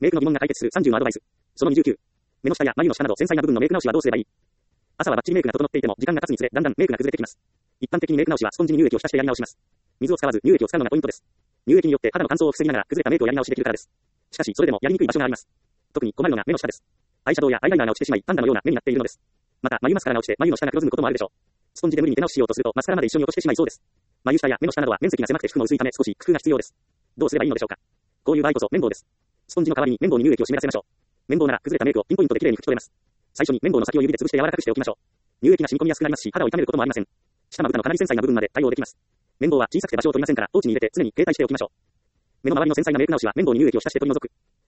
メイクの疑問が解決する30のアドバイス。その29。目の下や眉の下など繊細な部分のメイク直しはどうすればいい？朝はバッチリメイクが整っていても、時間が経つにつれ、だんだんメイクが崩れてきます。一般的にメイク直しはスポンジに乳液を浸してやり直します。水を使わず乳液を使うのがポイントです。乳液によって肌の乾燥を防ぎながら崩れたメイクをやり直しできるからです。しかし、それでもやりにくい場所があります。特に困るのが目の下です。アイシャドウやアイライナーが落ちてしまい、パンダのような目になっているのです。また、眉マスカラが落ちて眉の下が黒ずむこともあるでしょう。スポンジで無理に手直ししようとすると、マスカラまで一緒に落としてしまいそうです。眉下や目の下などは面積が狭くて服も薄いため少し工夫が必要です。どうすればいいのでしょうか。こういう場合こそ綿棒です。スポンジの代わりに綿棒に乳液を湿らせましょう。綿棒なら崩れたメイクをピンポイントできれいに拭き取れます。最初に綿棒の先を指で潰して柔らかくしておきましょう。乳液が染み込みやすくなりますし、肌を傷めることもありません。下まぶたのかなり繊細な部分まで対応できます。綿棒は小さくて場所を取りませんから、ポーチに入れて常に携帯しておきましょう。目の周りの繊細なメイク直しは綿棒に乳液を浸して取り除く。